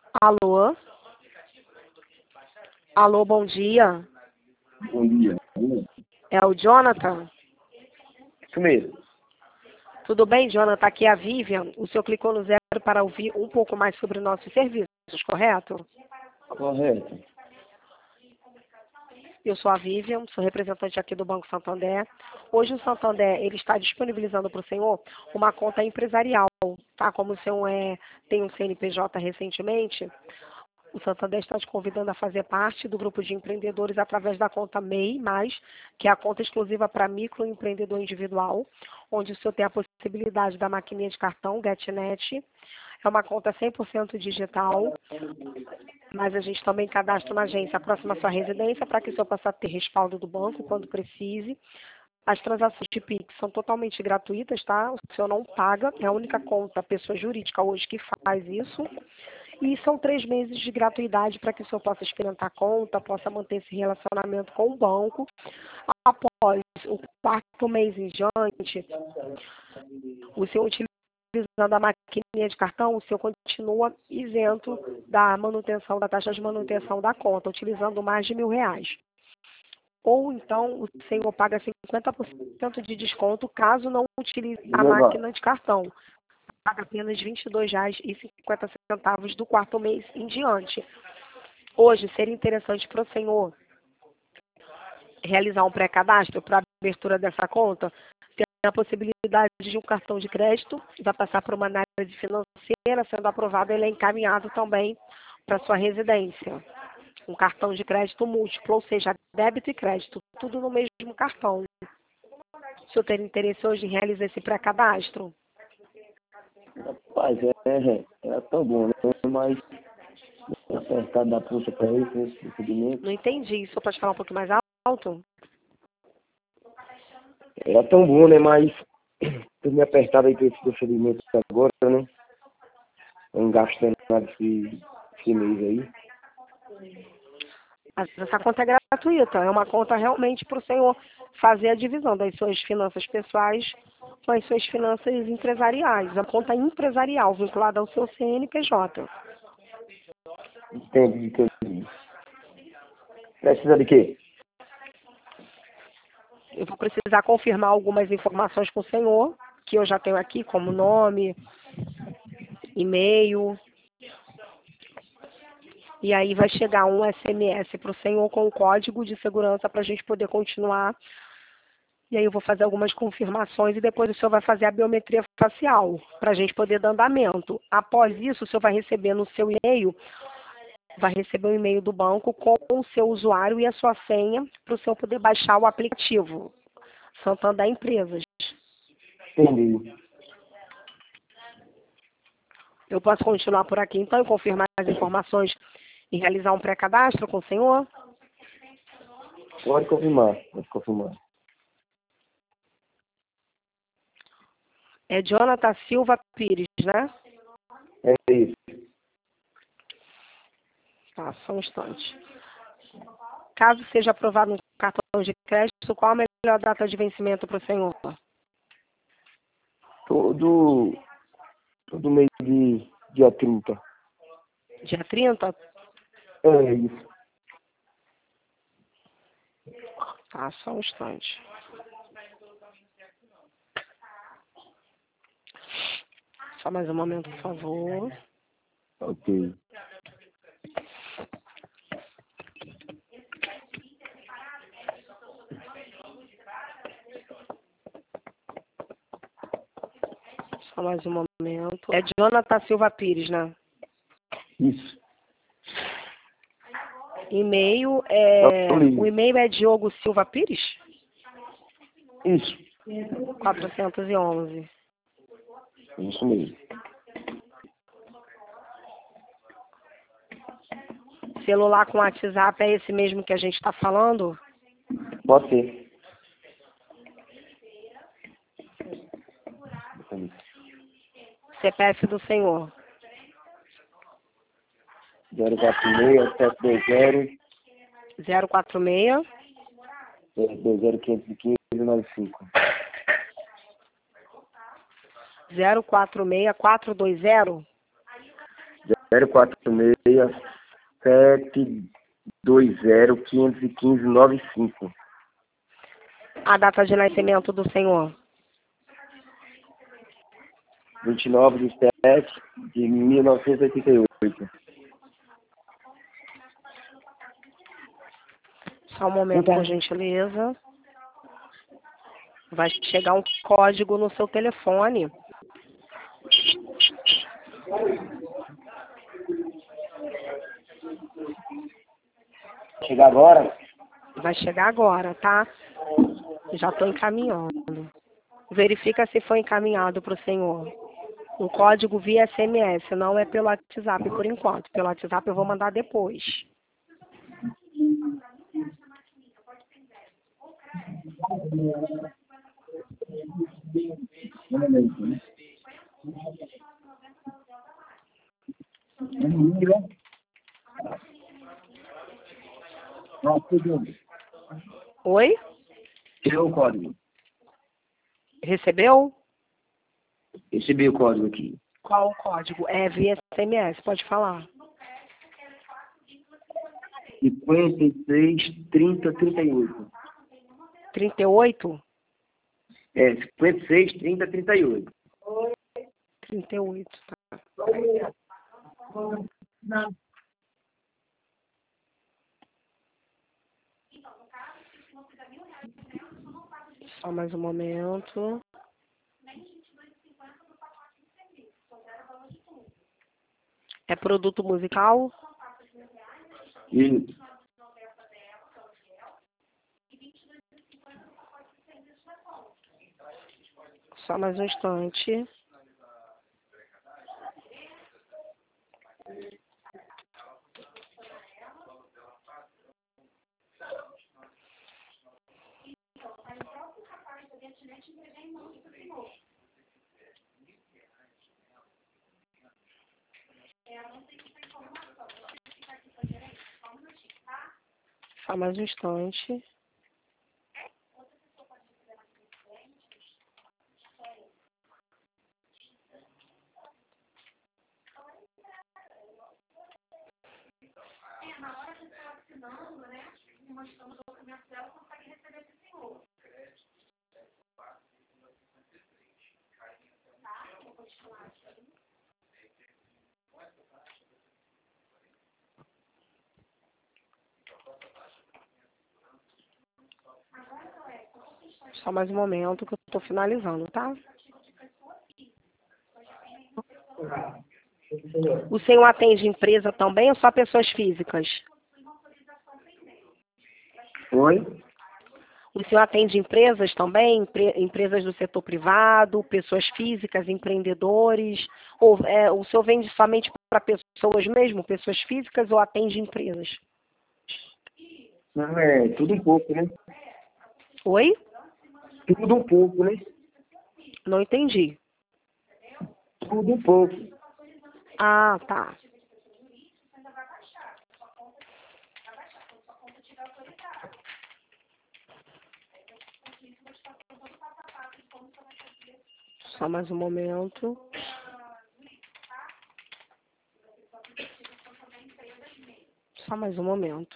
Alô? Alô, bom dia. Bom dia. É o Jonathan? Isso mesmo. Tudo bem, Jonathan? Aqui é a Vivian. O senhor clicou no 0 para ouvir um pouco mais sobre nossos serviços, correto? Correto. Eu sou a Vivian, sou representante aqui do Banco Santander. Hoje o Santander ele está disponibilizando para o senhor uma conta empresarial, tá? Como o senhor tem um CNPJ recentemente, o Santander está te convidando a fazer parte do grupo de empreendedores através da conta MEI+, que é a conta exclusiva para microempreendedor individual, onde o senhor tem a possibilidade da maquininha de cartão, GetNet. É uma conta 100% digital, mas a gente também cadastra uma agência próxima à sua residência para que o senhor possa ter respaldo do banco quando precise. As transações de Pix são totalmente gratuitas, tá? O senhor não paga, é a única conta, pessoa jurídica hoje que faz isso. E são 3 meses de gratuidade para que o senhor possa experimentar a conta, possa manter esse relacionamento com o banco. Após o 4º mês em diante, o senhor utilizando a maquininha de cartão, o senhor continua isento da manutenção, da taxa de manutenção da conta, utilizando mais de R$ 1.000. Ou então o senhor paga 50% de desconto caso não utilize a máquina de cartão. Paga apenas R$ 22,50 do 4º mês em diante. Hoje, seria interessante para o senhor realizar um pré-cadastro para a abertura dessa conta, ter a possibilidade de um cartão de crédito, vai passar por uma análise financeira, sendo aprovado, ele é encaminhado também para sua residência. Um cartão de crédito múltiplo, ou seja, débito e crédito, tudo no mesmo cartão. O senhor tem interesse hoje em realizar esse pré-cadastro? Rapaz, é tão bom, né? Mas apertado da pulsa para isso, nesse procedimento. Não entendi. O senhor pode falar um pouquinho mais alto? Era tão bom, né? Mas tô me apertado aí para esse procedimento agora, né? Estão gastando nada esse mês aí. Essa conta é gratuita, é uma conta realmente para o senhor fazer a divisão das suas finanças pessoais com as suas finanças empresariais. A conta empresarial vinculada ao seu CNPJ. Entendi. Precisa de quê? Eu vou precisar confirmar algumas informações com o senhor, que eu já tenho aqui, como nome, e-mail. E aí vai chegar um SMS para o senhor com o código de segurança para a gente poder continuar. E aí eu vou fazer algumas confirmações e depois o senhor vai fazer a biometria facial para a gente poder dar andamento. Após isso, o senhor vai receber no seu e-mail, vai receber um e-mail do banco com o seu usuário e a sua senha para o senhor poder baixar o aplicativo Santander Empresas. Entendi. Eu posso continuar por aqui então e confirmar as informações e realizar um pré-cadastro com o senhor? Pode confirmar. É Jonathan Silva Pires, né? É isso. Tá, só um instante. Caso seja aprovado um cartão de crédito, qual a melhor data de vencimento para o senhor? Todo mês de dia 30. Dia 30? É isso. Tá, só um instante. Só mais um momento, por favor. Ok. Só mais um momento. É Jonathan Silva Pires, né? Isso. E-mail Ligo. o e-mail é Diogo Silva Pires? Isso. 411. Isso mesmo. Celular com WhatsApp é esse mesmo que a gente está falando? Pode ser. CPF do senhor. 046 720 046 515 95. 046 420 046 720 515 95. A data de nascimento do senhor? 29/7/1988. Só um momento, por gentileza. Vai chegar um código no seu telefone. Chega agora? Vai chegar agora, tá? Já estou encaminhando. Verifica se foi encaminhado para o senhor. Um código via SMS, não é pelo WhatsApp por enquanto. Pelo WhatsApp eu vou mandar depois. Oi? Chegou o código. Recebeu? Recebi o código aqui. Qual o código? É via SMS, pode falar. 56 30 38. 38? É, 56 30 38. 38, tá. Só mais um momento. É produto musical? Isso. Só mais um instante. Só mais um instante. Só mais um momento que eu estou finalizando, tá? O senhor atende empresa também ou só pessoas físicas? Oi? O senhor atende empresas também? Empresas do setor privado, pessoas físicas, empreendedores? Ou o senhor vende somente para pessoas mesmo, pessoas físicas, ou atende empresas? Não, é tudo um pouco, né? Oi? Tudo um pouco, né? Não entendi. Tudo um pouco. Ah, tá. Só mais um momento. Só mais um momento.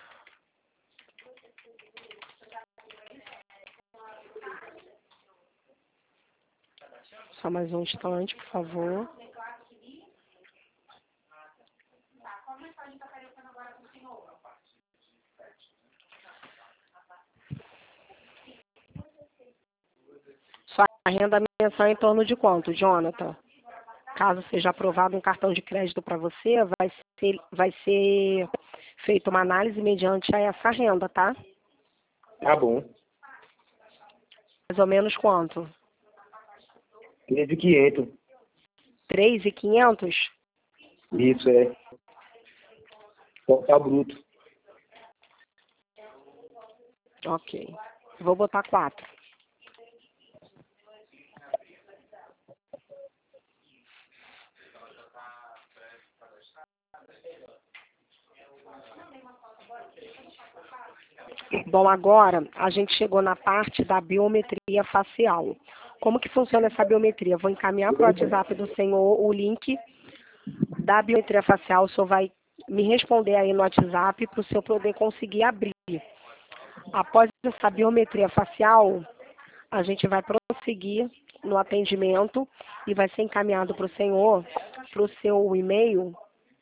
Só mais um instante, por favor. Sua renda mensal é em torno de quanto, Jonathan? Caso seja aprovado um cartão de crédito para você, vai ser feita uma análise mediante a essa renda, tá? Tá bom. Mais ou menos quanto? 13.500. 3.500? Isso é. Total bruto. Ok. Vou botar 4. Bom, agora a gente chegou na parte da biometria facial. Como que funciona essa biometria? Vou encaminhar para o WhatsApp do senhor o link da biometria facial, o senhor vai me responder aí no WhatsApp para o senhor poder conseguir abrir. Após essa biometria facial, a gente vai prosseguir no atendimento e vai ser encaminhado para o senhor, para o seu e-mail,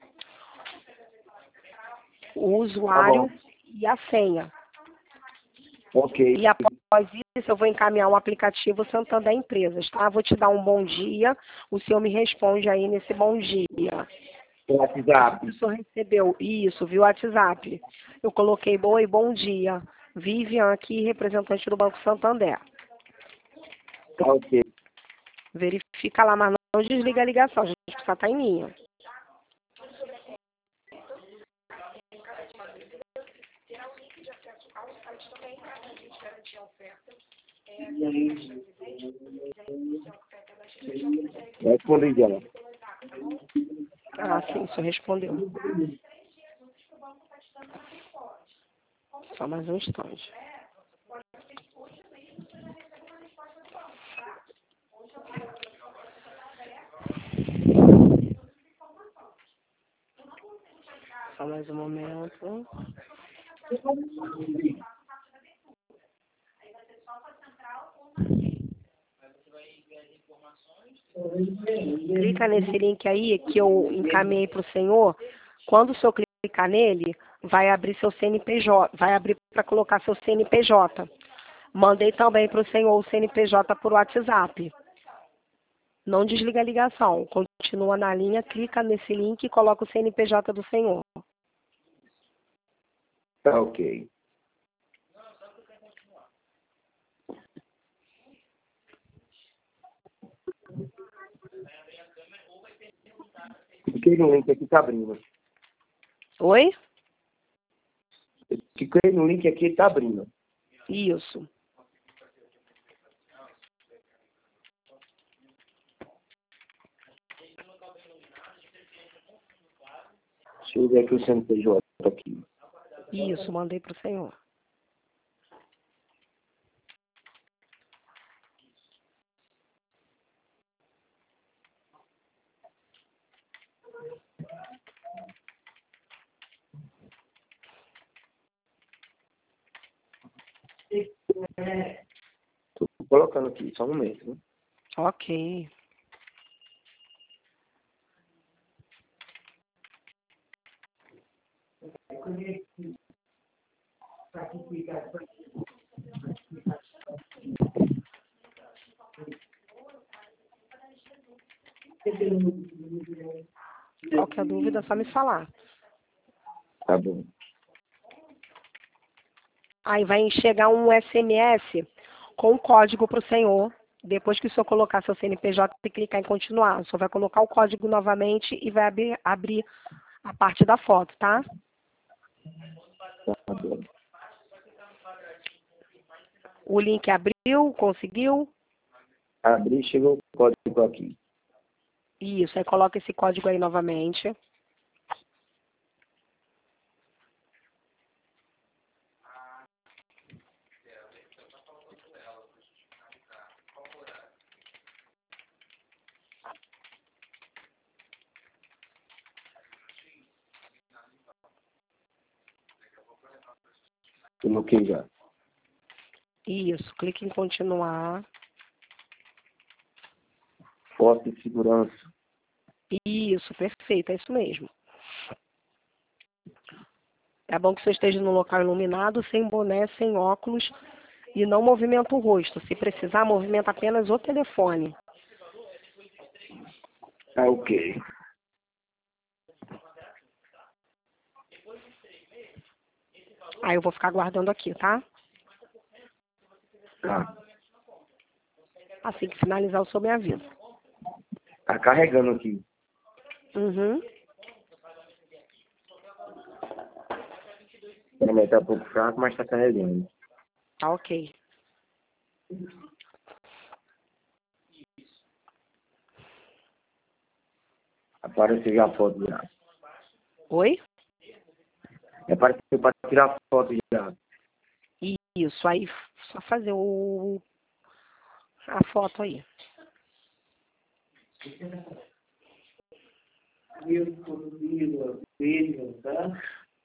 o usuário e a senha. Ok. E após isso, eu vou encaminhar um aplicativo Santander Empresas, tá? Vou te dar um bom dia, o senhor me responde aí nesse bom dia. WhatsApp. O senhor recebeu isso, viu, WhatsApp? Eu coloquei bom dia. Vivian aqui, representante do Banco Santander. Tá ok. Verifica lá, mas não desliga a ligação, a gente precisa estar em linha. Respondi já. Ah, sim, o senhor respondeu. Só mais um instante. Só mais um momento. Clica nesse link aí que eu encaminhei para o senhor. Quando o senhor clicar nele, vai abrir seu CNPJ, vai abrir para colocar seu CNPJ. Mandei também para o senhor o CNPJ por WhatsApp. Não desliga a ligação, continua na linha, clica nesse link e coloca o CNPJ do senhor. Tá ok. Cliquei no link aqui, tá abrindo. Oi? Cliquei no link aqui, tá abrindo. Isso. Deixa eu ver aqui o CNPJ aqui. Isso, mandei para o senhor. Tô colocando aqui, só um momento, né? Ok. Qualquer dúvida é só me falar. Tá bom. Aí vai chegar um SMS com um código para o senhor. Depois que o senhor colocar seu CNPJ e clicar em continuar, o senhor vai colocar o código novamente e vai abrir a parte da foto, tá? Tá bom. O link abriu, conseguiu? Abri, chegou o código aqui. Isso, aí coloca esse código aí novamente. Coloquei já. Isso, clique em continuar. Foto de segurança. Isso, perfeito, é isso mesmo. É bom que você esteja no local iluminado, sem boné, sem óculos e não movimenta o rosto. Se precisar, movimenta apenas o telefone. Tá ok. Aí eu vou ficar aguardando aqui, tá? Tá. Assim que finalizar, o senhor me avisa. Tá carregando aqui. Uhum. A internet tá um pouco fraco, mas tá carregando. Tá ok. Apareceu já a foto já. Oi? Apareceu para tirar foto já. Isso, aí só fazer a foto aí. Tá?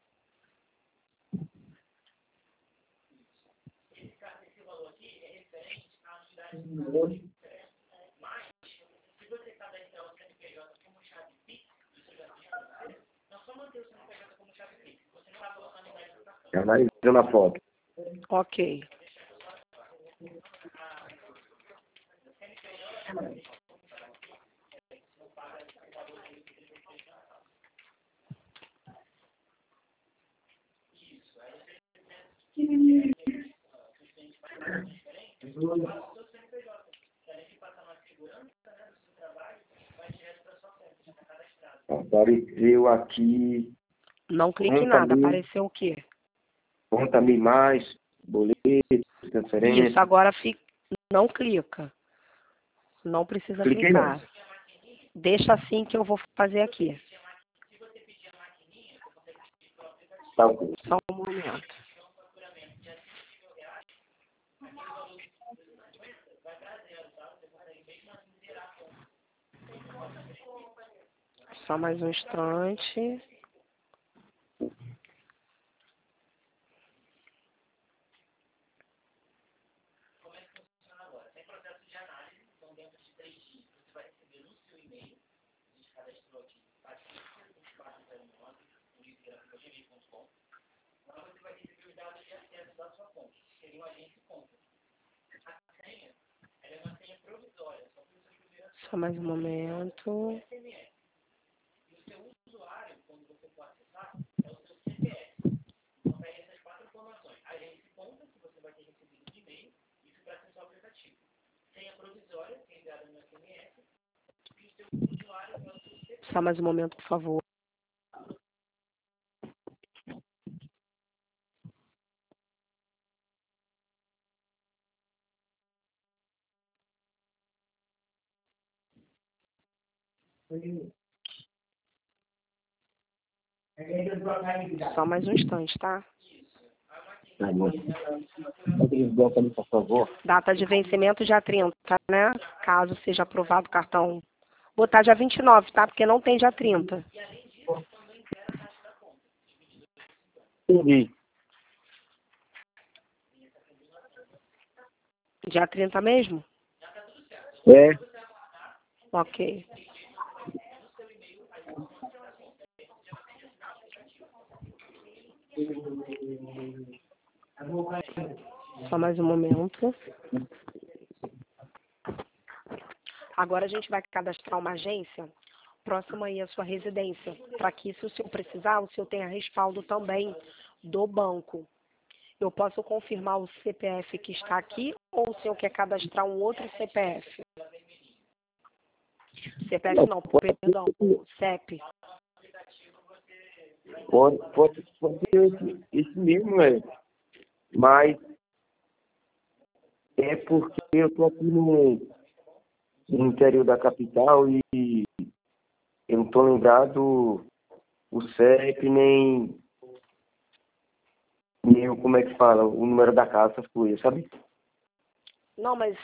Analisando a foto. Ok. Apareceu aqui. Não clique em nada. Apareceu o quê? Conta-me mais, boleto, transferência. Isso, agora não clica. Não precisa Cliquei clicar. não. Deixa assim que eu vou fazer aqui. Tá ok. Só um momento. Só mais um instante. Só mais um momento. Só mais um momento, por favor. Só mais um instante, tá? Tá bom. Pode desbloquear pra mim, por favor. Data de vencimento dia 30, né? Caso seja aprovado o cartão. Botar dia 29, tá? Porque não tem dia 30. Entendi. Dia 30 mesmo? É. Ok. Só mais um momento. Agora a gente vai cadastrar uma agência próxima aí à sua residência, para que, se o senhor precisar, o senhor tenha respaldo também do banco. Eu posso confirmar o CPF que está aqui ou o senhor quer cadastrar um outro CPF? CPF não, perdão, CEP. Pode ser esse mesmo, mas é porque eu tô aqui no interior da capital e eu não tô lembrado o CEP nem como é que fala, o número da casa, essas coisas, sabe? Não, mas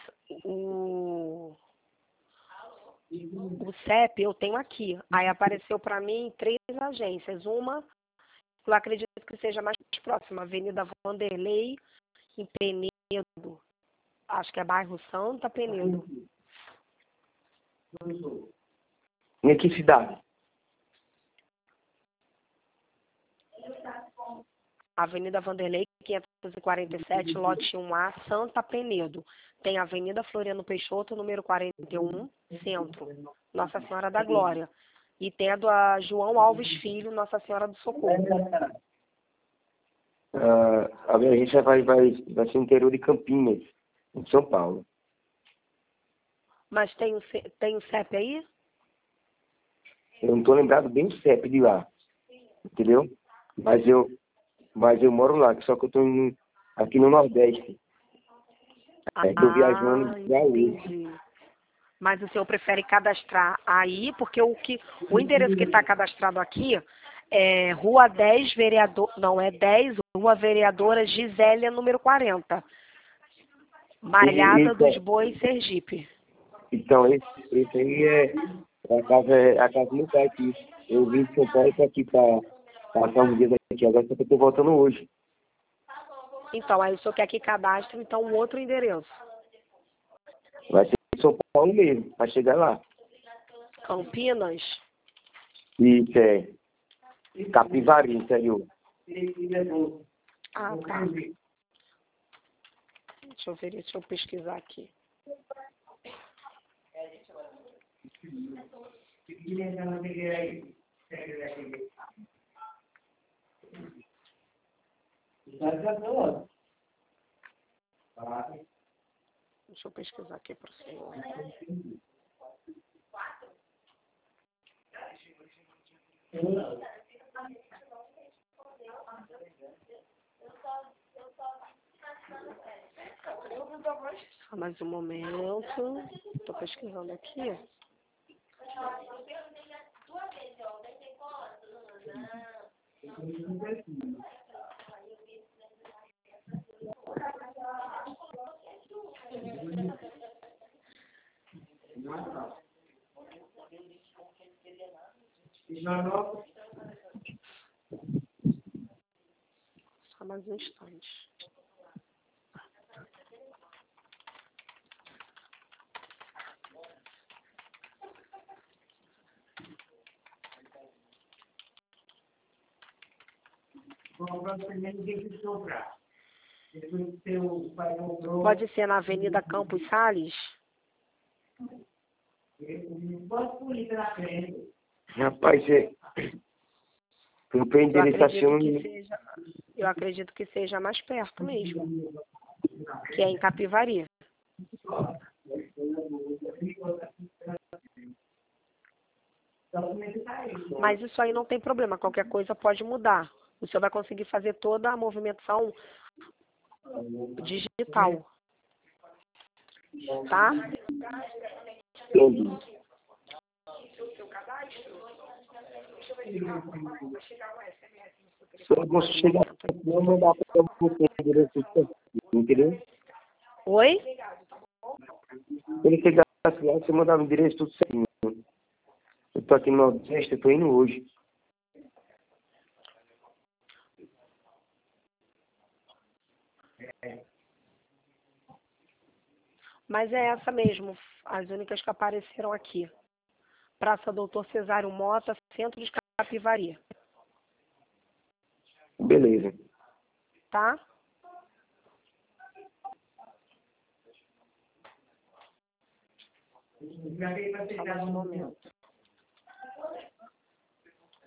o CEP eu tenho aqui. Aí apareceu para mim 3 agências. Uma, eu acredito que seja mais próxima, Avenida Vanderlei, em Penedo. Acho que é bairro Santa Penedo. Em que cidade? Avenida Vanderlei, 547, lote 1A, Santa Penedo. Tem a Avenida Floriano Peixoto, número 41, Centro, Nossa Senhora da Glória. E tem a do João Alves Filho, Nossa Senhora do Socorro. A minha agência vai ser no interior de Campinas, em São Paulo. Mas tem o CEP aí? Eu não estou lembrado bem do CEP de lá, entendeu? Mas eu moro lá, só que eu estou aqui no Nordeste. Estou viajando para hoje. Entendi. Mas o senhor prefere cadastrar aí, porque o endereço que está cadastrado aqui é Rua 10, Rua Vereadora Gisélia, número 40. Malhada dos Bois, Sergipe. Então, esse aí é a casa do meu pai aqui. Eu vim de São Paulo pra aqui pra passar uns dias aqui. Agora só que eu tô voltando hoje. Então, aí o senhor quer que cadastre, então, um outro endereço. Vai ser em São Paulo mesmo, pra chegar lá. Campinas? Isso é Capivari, interior. Ah, tá. Deixa eu ver, deixa eu pesquisar aqui. Deixa eu pesquisar aqui para o senhor. Só mais um momento. Estou pesquisando aqui. Só mais um instante. Pode ser na Avenida Campos Sales? Rapaz, eu tenho endereçação. Eu acredito que seja mais perto mesmo, que é em Capivari. Mas isso aí não tem problema, qualquer coisa pode mudar. O senhor vai conseguir fazer toda a movimentação digital. Tá? Entendi. Se eu posso chegar aqui, eu vou mandar para você o endereço, entendeu? Oi? Se ele chegasse lá, você mandava o endereço tudo certinho. Eu tô aqui no Nordeste, eu tô indo hoje. Mas é essa mesmo, as únicas que apareceram aqui. Praça Doutor Cesário Mota, Centro de Capivari. Beleza. Tá? Só mais um momento.